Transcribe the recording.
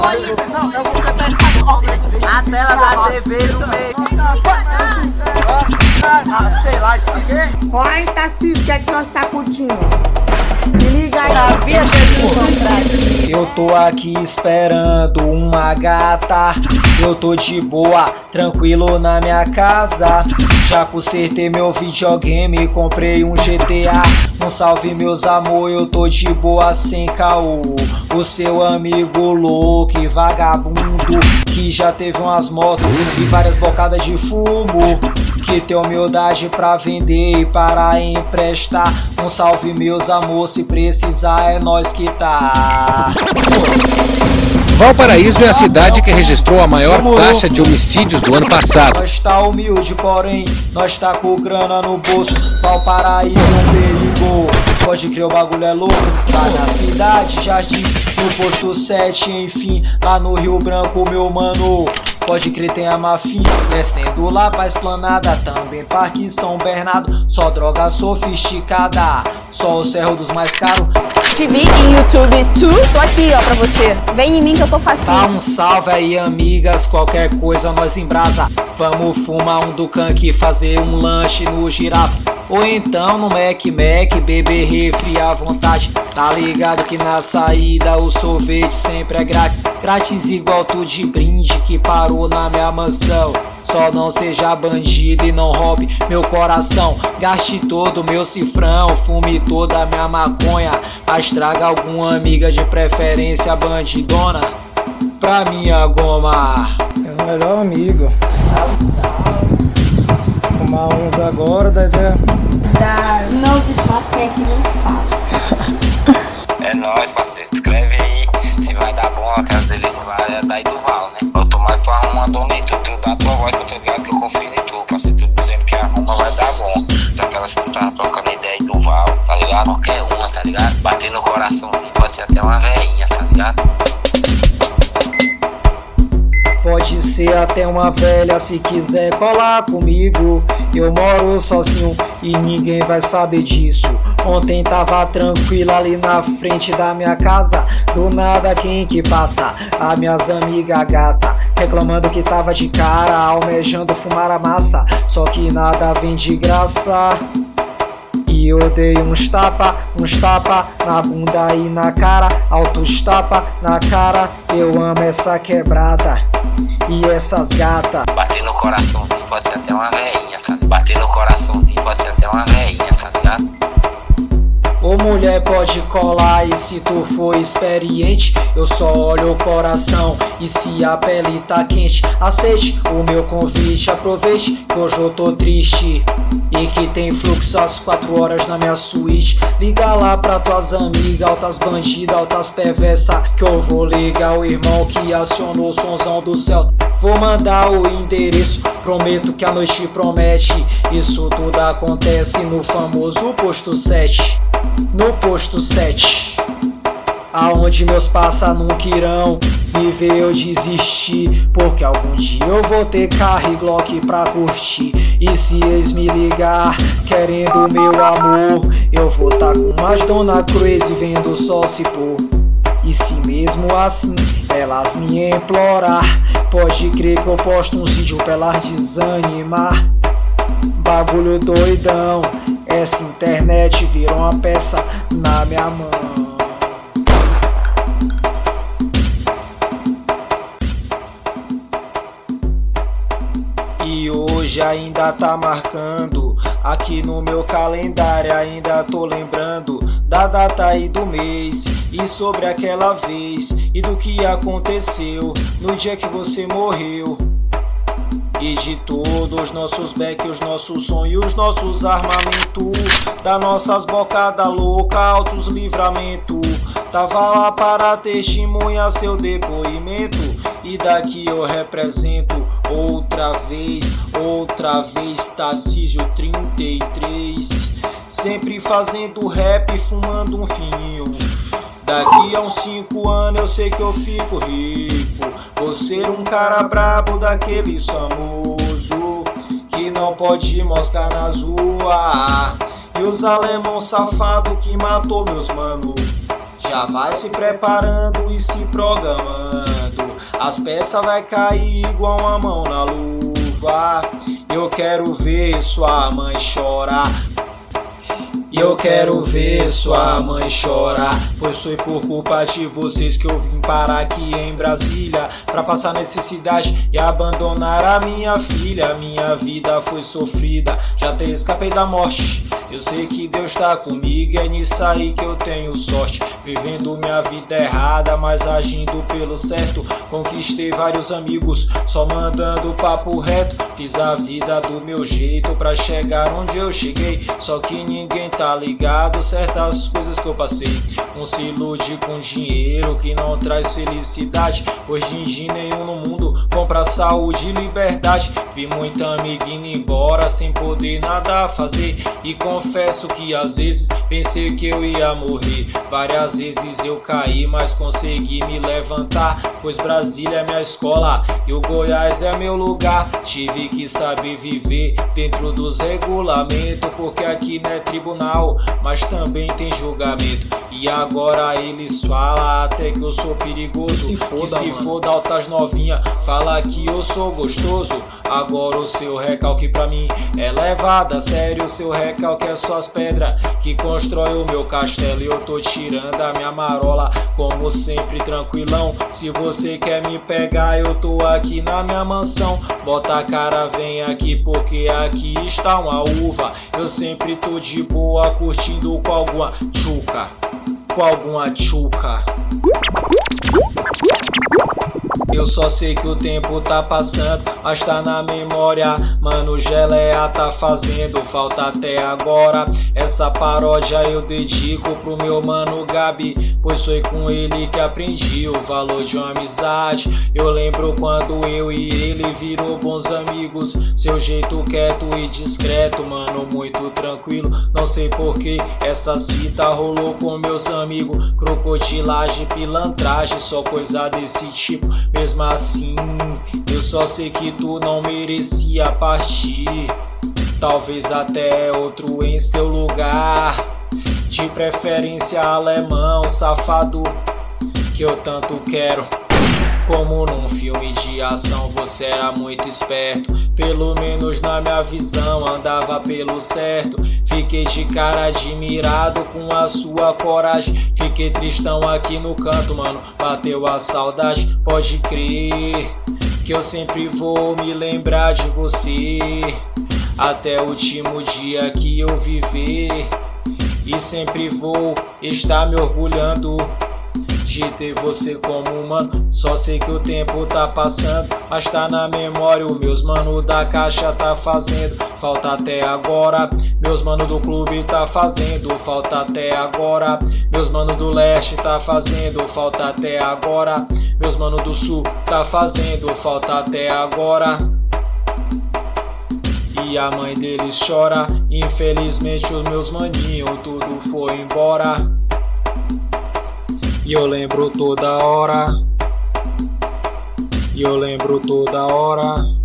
Não, eu vou cantar essa porra. A tela da TV no meio. Ah, sei lá, isso aqui. Oi, Tarcísio, o que é que nós tá curtindo? Se liga aí. Sabia que eu tô aqui esperando uma gata. Eu tô de boa, tranquilo na minha casa. Já consertei meu videogame, comprei um GTA. Um salve meus amor, eu tô de boa sem caô. O seu amigo louco e vagabundo, que já teve umas motos e várias bocadas de fumo, que tem humildade pra vender e para emprestar. Um salve meus amor, se precisar é nós que tá. Valparaíso é a cidade que registrou a maior taxa de homicídios do ano passado. Nós tá humilde, porém, nós tá com grana no bolso. Valparaíso é um perigo, pode crer, o bagulho é louco. Lá na cidade, já disse, no posto 7, enfim, lá no Rio Branco, meu mano. Pode crer, tem a Mafim, descendo lá pra Esplanada, também Parque São Bernardo. Só droga sofisticada, só o Cerro dos mais caros. TV e YouTube too. Tô aqui, ó, pra você. Vem em mim que eu tô facinho. Dá um salve aí, amigas, qualquer coisa nós embrasa. Vamos fumar um Ducanque, fazer um lanche no Girafas, ou então no Mac, beber refri à vontade. Tá ligado que na saída o sorvete sempre é grátis. Grátis igual tu de brinde que parou na minha mansão. Só não seja bandido e não roube meu coração. Gaste todo meu cifrão, fume toda a minha maconha, mas traga alguma amiga, de preferência bandidona, pra minha goma. És o melhor amigo. Fumar uns agora, da ideia. Não desmarquei aqui no fala. É nóis, parceiro. Escreve aí se vai dar bom. Aquelas delícias lá é daí do Val, né? Eu tô mais tu arrumando em tu da tua voz, que eu tô ligado que eu confio em tu. Parceiro, tu dizendo que arruma vai dar bom. Daquelas que tu tava trocando ideia aí do Val, tá ligado? Qualquer uma, tá ligado? Bater no coraçãozinho, pode ser até uma veinha, tá ligado? Pode ser até uma velha, se quiser colar comigo. Eu moro sozinho e ninguém vai saber disso. Ontem tava tranquila ali na frente da minha casa. Do nada quem que passa? As minhas amigas gata, reclamando que tava de cara, almejando fumar a massa. Só que nada vem de graça. E eu dei uns tapa na bunda e na cara. Altos tapa na cara, eu amo essa quebrada e essas gatas. Bater no coraçãozinho pode ser até uma veinha, tá? Bater no coraçãozinho pode ser até uma veinha, tá ligado? Ô mulher, pode colar, e se tu for experiente, eu só olho o coração. E se a pele tá quente, aceite o meu convite. Aproveite que hoje eu tô triste e que tem fluxo às 4 horas na minha suíte. Liga lá pra tuas amigas, altas bandidas, altas perversas, que eu vou ligar o irmão que acionou o sonzão do céu. Vou mandar o endereço, prometo que a noite promete. Isso tudo acontece no famoso posto 7. No posto 7, aonde meus passa nunca irão me ver eu desistir, porque algum dia eu vou ter carro e Glock pra curtir. E se eles me ligar querendo meu amor, eu vou tá com umas dona crazy vendo só se pôr. E se mesmo assim elas me implorar, pode crer que eu posto um vídeo pra elas desanimar. Bagulho doidão, essa internet virou uma peça na minha mão. E hoje ainda tá marcando aqui no meu calendário, ainda tô lembrando da data e do mês, e sobre aquela vez, e do que aconteceu no dia que você morreu. E de todos os nossos becks, os nossos sonhos, nossos armamentos, das nossas bocadas loucas, altos livramentos. Tava lá para testemunhar seu depoimento, e daqui eu represento outra vez Tarcísio 33. Sempre fazendo rap, fumando um fininho. Daqui a uns 5 anos eu sei que eu fico rico. Vou ser um cara brabo daquele famoso, que não pode moscar nas ruas. E os alemão safado que matou meus mano, já vai se preparando e se programando. as peças vai cair igual uma mão na luva. Eu quero ver sua mãe chorar. Eu quero ver sua mãe chorar, pois foi por culpa de vocês que eu vim parar aqui em Brasília, pra passar necessidade e abandonar a minha filha. Minha vida foi sofrida, já até escapei da morte. Eu sei que Deus tá comigo, é nisso aí que eu tenho sorte. Vivendo minha vida errada, mas agindo pelo certo. Conquistei vários amigos, só mandando papo reto. Fiz a vida do meu jeito pra chegar onde eu cheguei. Só que ninguém tá ligado certas coisas que eu passei. Não se ilude com dinheiro que não traz felicidade, pois din-din nenhum no mundo compra saúde e liberdade. Vi muita amiga indo embora sem poder nada fazer, e confesso que às vezes pensei que eu ia morrer. Várias vezes eu caí, mas consegui me levantar, pois Brasília é minha escola e o Goiás é meu lugar. Tive que saber viver dentro dos regulamentos, porque aqui não é tribunal, mas também tem julgamento. E agora eles falam até que eu sou perigoso. Se foda, altas novinha, fala que eu sou gostoso. Agora o seu recalque pra mim é levado a sério. O seu recalque é só as pedras que constrói o meu castelo. E eu tô tirando a minha marola, como sempre tranquilão. Se você quer me pegar, eu tô aqui na minha mansão. Bota a cara, vem aqui, porque aqui está uma uva. Eu sempre tô de boa, curtindo com alguma tchuca. Com alguma tchuca. Eu só sei que o tempo tá passando, mas tá na memória. Mano, Geleia tá fazendo falta até agora. Essa paródia eu dedico pro meu mano Gabi, pois foi com ele que aprendi o valor de uma amizade. Eu lembro quando eu e ele virou bons amigos. Seu jeito quieto e discreto, mano, muito tranquilo. Não sei porquê essa cita rolou com meus amigos. Crocodilagem, pilantragem, só coisa desse tipo. Mesmo assim, eu só sei que tu não merecia partir. Talvez até outro em seu lugar, de preferência alemão, safado, que eu tanto quero. Como num filme de ação, você era muito esperto. Pelo menos na minha visão, andava pelo certo. Fiquei de cara admirado com a sua coragem. Fiquei tristão aqui no canto, mano, bateu a saudade. Pode crer que eu sempre vou me lembrar de você, até o último dia que eu viver. E sempre vou estar me orgulhando de ter você como humano. Só sei que o tempo tá passando, mas tá na memória. Os meus mano da caixa tá fazendo falta até agora. Meus mano do clube tá fazendo falta até agora. Meus mano do leste tá fazendo falta até agora. Meus mano do sul tá fazendo falta até agora. E a mãe deles chora. Infelizmente os meus maninhos tudo foi embora. E eu lembro toda hora. E eu lembro toda hora.